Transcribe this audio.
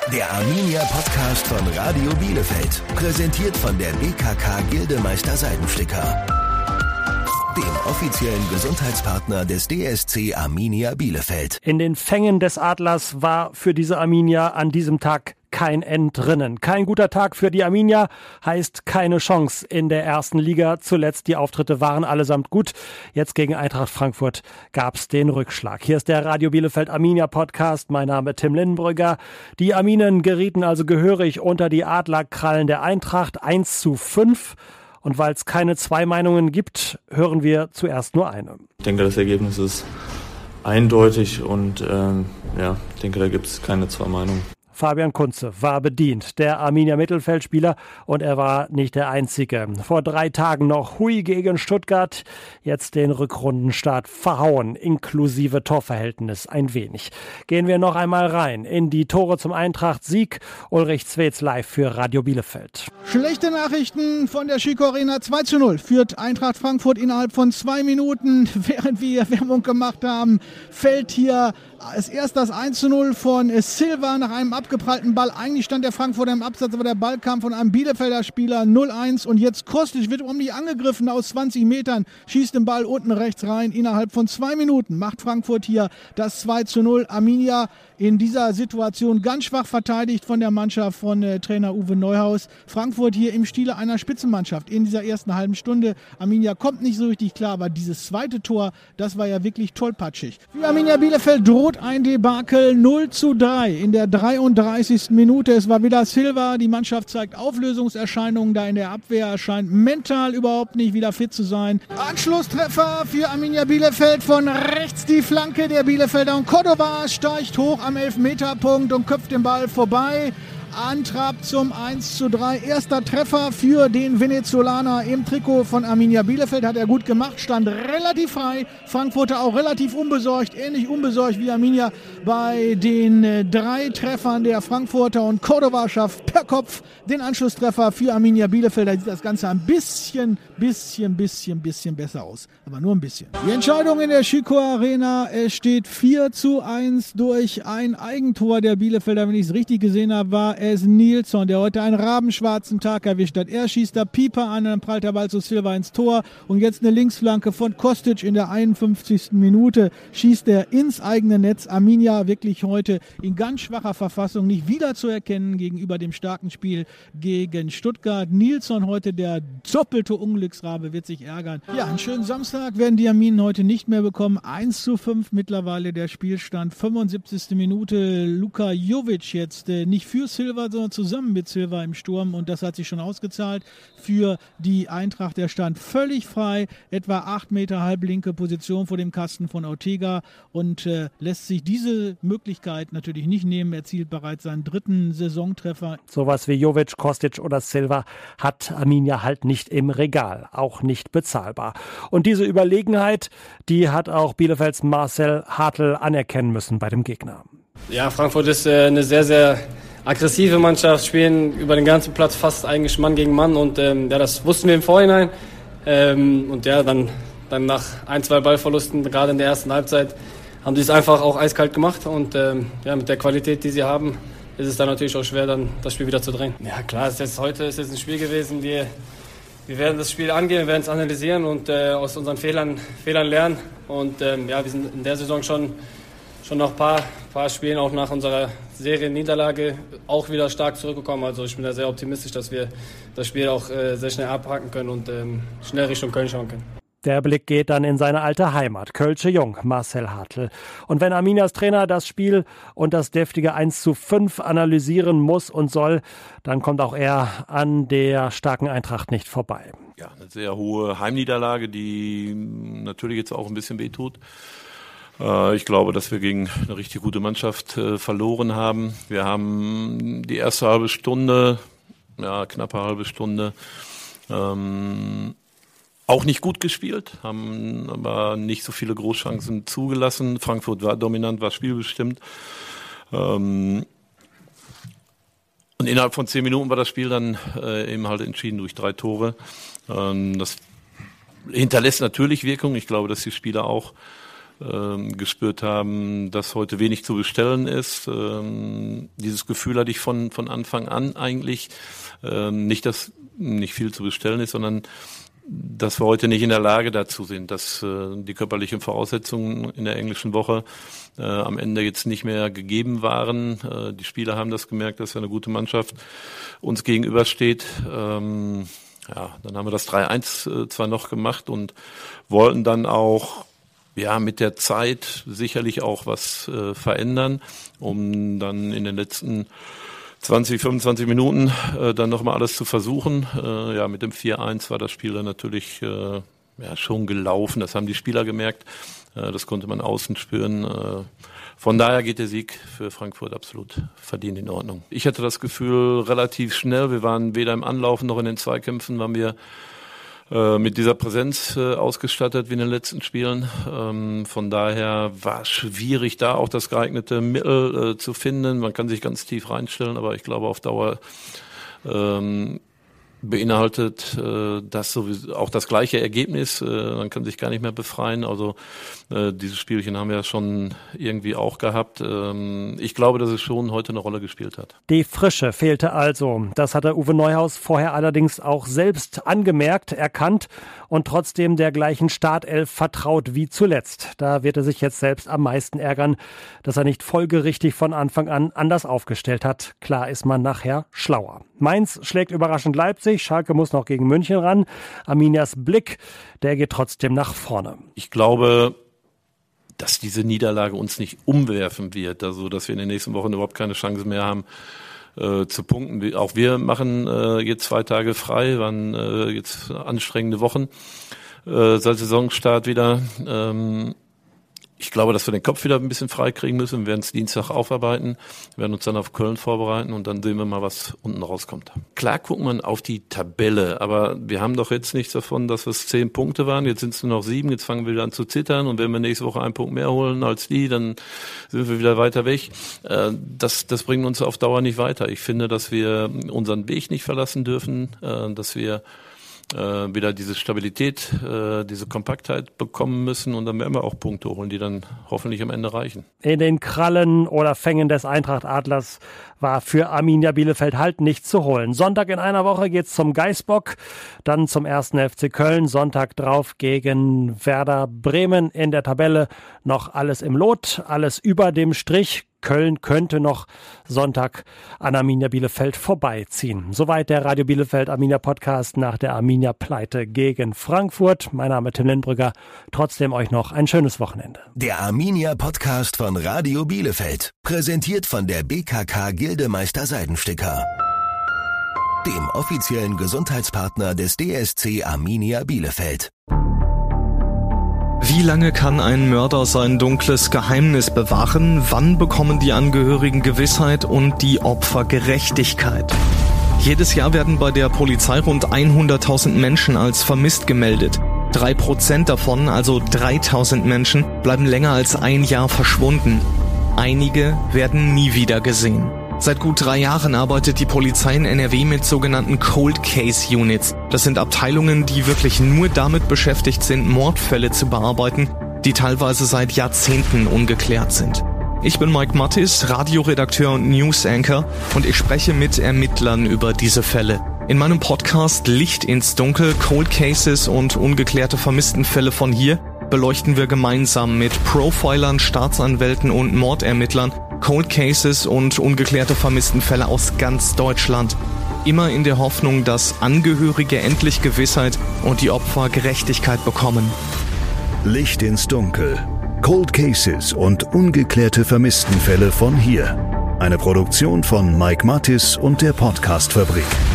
Der Arminia Podcast von Radio Bielefeld. Präsentiert von der BKK Gildemeister Seidensticker. Dem offiziellen Gesundheitspartner des DSC Arminia Bielefeld. In den Fängen des Adlers war für diese Arminia an diesem Tag kein Entrinnen. Kein guter Tag für die Arminia heißt keine Chance in der ersten Liga. Zuletzt die Auftritte waren allesamt gut. Jetzt gegen Eintracht Frankfurt gab's den Rückschlag. Hier ist der Radio Bielefeld Arminia Podcast. Mein Name Tim Lindenbrügger. Die Arminen gerieten also gehörig unter die Adlerkrallen der Eintracht 1:5. Und weil es keine zwei Meinungen gibt, hören wir zuerst nur eine. Ich denke, das Ergebnis ist eindeutig und ich denke, da gibt es keine zwei Meinungen. Fabian Kunze war bedient, der Arminia Mittelfeldspieler, und er war nicht der Einzige. Vor 3 Tagen noch Hui gegen Stuttgart, jetzt den Rückrundenstart verhauen, inklusive Torverhältnis ein wenig. Gehen wir noch einmal rein in die Tore zum Eintracht-Sieg. Ulrich Zwetz live für Radio Bielefeld. Schlechte Nachrichten von der Schüco Arena. 2:0 führt Eintracht Frankfurt innerhalb von 2 Minuten. Während wir Werbung gemacht haben, fällt hier als erst das 1:0 von Silva nach einem abgeprallten Ball. Eigentlich stand der Frankfurter im Absatz, aber der Ball kam von einem Bielefelder Spieler. 0:1 und jetzt Kostic wird ordentlich angegriffen aus 20 Metern, schießt den Ball unten rechts rein. Innerhalb von 2 Minuten macht Frankfurt hier das 2:0. Arminia in dieser Situation ganz schwach verteidigt von der Mannschaft von Trainer Uwe Neuhaus. Frankfurt hier im Stile einer Spitzenmannschaft in dieser ersten halben Stunde. Arminia kommt nicht so richtig klar, aber dieses zweite Tor, das war ja wirklich tollpatschig. Für Arminia Bielefeld droht ein Debakel. 0:3 in der 33. Minute. Es war wieder Silva. Die Mannschaft zeigt Auflösungserscheinungen da in der Abwehr, scheint mental überhaupt nicht wieder fit zu sein. Anschlusstreffer für Arminia Bielefeld, von rechts die Flanke der Bielefelder, und Cordova steigt hoch am Elfmeterpunkt und köpft den Ball vorbei. Antrab zum 1:3. Erster Treffer für den Venezolaner im Trikot von Arminia Bielefeld. Hat er gut gemacht, stand relativ frei. Frankfurter auch relativ unbesorgt, ähnlich unbesorgt wie Arminia bei den 3 Treffern der Frankfurter. Und Cordova schafft per Kopf den Anschlusstreffer für Arminia Bielefeld. Da sieht das Ganze ein bisschen besser aus. Aber nur ein bisschen. Die Entscheidung in der Schüco Arena. Es steht 4:1 durch ein Eigentor der Bielefelder. Wenn ich es richtig gesehen habe, war es Nilsson, der heute einen rabenschwarzen Tag erwischt hat. Er schießt da Pieper an, dann prallt der Ball zu Silva ins Tor. Und jetzt eine Linksflanke von Kostic in der 51. Minute. Schießt er ins eigene Netz. Arminia wirklich heute in ganz schwacher Verfassung, nicht wiederzuerkennen gegenüber dem starken Spiel gegen Stuttgart. Nilsson heute der doppelte Unglücksrabe, wird sich ärgern. Ja, einen schönen Samstag werden die Arminen heute nicht mehr bekommen. 1:5 mittlerweile der Spielstand. 75. Minute. Luka Jovic jetzt nicht für Silva, sondern zusammen mit Silva im Sturm, und das hat sich schon ausgezahlt für die Eintracht. Der stand völlig frei, etwa 8 Meter halblinke Position vor dem Kasten von Ortega, und lässt sich diese Möglichkeit natürlich nicht nehmen. Er erzielt bereits seinen 3. Saisontreffer. Sowas wie Jovic, Kostic oder Silva hat Arminia halt nicht im Regal, auch nicht bezahlbar. Und diese Überlegenheit, die hat auch Bielefelds Marcel Hartl anerkennen müssen bei dem Gegner. Ja, Frankfurt ist eine sehr, sehr aggressive Mannschaft, spielen über den ganzen Platz fast eigentlich Mann gegen Mann, und das wussten wir im Vorhinein. Dann nach 1-2 Ballverlusten, gerade in der ersten Halbzeit, haben sie es einfach auch eiskalt gemacht, und mit der Qualität, die sie haben, ist es dann natürlich auch schwer, dann das Spiel wieder zu drehen. Ja klar, heute ist es ein Spiel gewesen, wir werden das Spiel angehen, wir werden es analysieren und aus unseren Fehlern lernen, und wir sind in der Saison schon nach ein paar Spielen, auch nach unserer Serienniederlage, auch wieder stark zurückgekommen. Also ich bin da sehr optimistisch, dass wir das Spiel auch sehr schnell abhaken können und schnell Richtung Köln schauen können. Der Blick geht dann in seine alte Heimat, Kölsche Jung, Marcel Hartl. Und wenn Arminias Trainer das Spiel und das deftige 1:5 analysieren muss und soll, dann kommt auch er an der starken Eintracht nicht vorbei. Ja, eine sehr hohe Heimniederlage, die natürlich jetzt auch ein bisschen wehtut. Ich glaube, dass wir gegen eine richtig gute Mannschaft verloren haben. Wir haben die erste halbe Stunde, knappe halbe Stunde, auch nicht gut gespielt, haben aber nicht so viele Großchancen zugelassen. Frankfurt war dominant, war spielbestimmt. Und innerhalb von 10 Minuten war das Spiel dann eben halt entschieden durch 3 Tore. Das hinterlässt natürlich Wirkung. Ich glaube, dass die Spieler auch gespürt haben, dass heute wenig zu bestellen ist. Dieses Gefühl hatte ich von Anfang an eigentlich. Nicht, dass nicht viel zu bestellen ist, sondern dass wir heute nicht in der Lage dazu sind, dass die körperlichen Voraussetzungen in der englischen Woche am Ende jetzt nicht mehr gegeben waren. Die Spieler haben das gemerkt, dass ja eine gute Mannschaft uns gegenübersteht. Dann haben wir das 3-1 zwar noch gemacht und wollten dann auch mit der Zeit sicherlich auch was verändern, um dann in den letzten 20, 25 Minuten dann nochmal alles zu versuchen. Mit dem 4-1 war das Spiel dann natürlich schon gelaufen. Das haben die Spieler gemerkt. Das konnte man außen spüren. Von daher geht der Sieg für Frankfurt absolut verdient in Ordnung. Ich hatte das Gefühl relativ schnell. Wir waren weder im Anlaufen noch in den Zweikämpfen, waren wir mit dieser Präsenz ausgestattet wie in den letzten Spielen. Von daher war es schwierig, da auch das geeignete Mittel zu finden. Man kann sich ganz tief reinstellen, aber ich glaube auf Dauer beinhaltet das sowieso auch das gleiche Ergebnis. Man kann sich gar nicht mehr befreien. Also dieses Spielchen haben wir ja schon irgendwie auch gehabt. Ich glaube, dass es schon heute eine Rolle gespielt hat. Die Frische fehlte also. Das hatte Uwe Neuhaus vorher allerdings auch selbst angemerkt, erkannt und trotzdem der gleichen Startelf vertraut wie zuletzt. Da wird er sich jetzt selbst am meisten ärgern, dass er nicht folgerichtig von Anfang an anders aufgestellt hat. Klar ist man nachher schlauer. Mainz schlägt überraschend Leipzig. Schalke muss noch gegen München ran. Arminias Blick, der geht trotzdem nach vorne. Ich glaube, dass diese Niederlage uns nicht umwerfen wird, also dass wir in den nächsten Wochen überhaupt keine Chance mehr haben zu punkten. Auch wir machen jetzt 2 Tage frei, waren jetzt anstrengende Wochen seit Saisonstart wieder. Ich glaube, dass wir den Kopf wieder ein bisschen frei kriegen müssen. Wir werden es Dienstag aufarbeiten, werden uns dann auf Köln vorbereiten und dann sehen wir mal, was unten rauskommt. Klar guckt man auf die Tabelle, aber wir haben doch jetzt nichts davon, dass es 10 Punkte waren. Jetzt sind es nur noch 7, jetzt fangen wir wieder an zu zittern und wenn wir nächste Woche 1 Punkt mehr holen als die, dann sind wir wieder weiter weg. Das bringt uns auf Dauer nicht weiter. Ich finde, dass wir unseren Weg nicht verlassen dürfen, dass wir wieder diese Stabilität, diese Kompaktheit bekommen müssen und dann werden wir auch Punkte holen, die dann hoffentlich am Ende reichen. In den Krallen oder Fängen des Eintracht Adlers war für Arminia Bielefeld halt nichts zu holen. Sonntag in einer Woche geht's zum Geißbock, dann zum 1. FC Köln, Sonntag drauf gegen Werder Bremen. In der Tabelle noch alles im Lot, alles über dem Strich. Köln könnte noch Sonntag an Arminia Bielefeld vorbeiziehen. Soweit der Radio Bielefeld Arminia Podcast nach der Arminia-Pleite gegen Frankfurt. Mein Name ist Tim Lindbrügger. Trotzdem euch noch ein schönes Wochenende. Der Arminia Podcast von Radio Bielefeld. Präsentiert von der BKK Gildemeister Seidensticker. Dem offiziellen Gesundheitspartner des DSC Arminia Bielefeld. Wie lange kann ein Mörder sein dunkles Geheimnis bewahren? Wann bekommen die Angehörigen Gewissheit und die Opfer Gerechtigkeit? Jedes Jahr werden bei der Polizei rund 100.000 Menschen als vermisst gemeldet. 3% davon, also 3.000 Menschen, bleiben länger als 1 Jahr verschwunden. Einige werden nie wieder gesehen. Seit gut 3 Jahren arbeitet die Polizei in NRW mit sogenannten Cold Case Units. Das sind Abteilungen, die wirklich nur damit beschäftigt sind, Mordfälle zu bearbeiten, die teilweise seit Jahrzehnten ungeklärt sind. Ich bin Mike Mattis, Radioredakteur und News-Anchor und ich spreche mit Ermittlern über diese Fälle. In meinem Podcast Licht ins Dunkel, Cold Cases und ungeklärte Vermisstenfälle von hier beleuchten wir gemeinsam mit Profilern, Staatsanwälten und Mordermittlern Cold Cases und ungeklärte Vermisstenfälle aus ganz Deutschland. Immer in der Hoffnung, dass Angehörige endlich Gewissheit und die Opfer Gerechtigkeit bekommen. Licht ins Dunkel. Cold Cases und ungeklärte Vermisstenfälle von hier. Eine Produktion von Mike Mattis und der Podcast-Fabrik.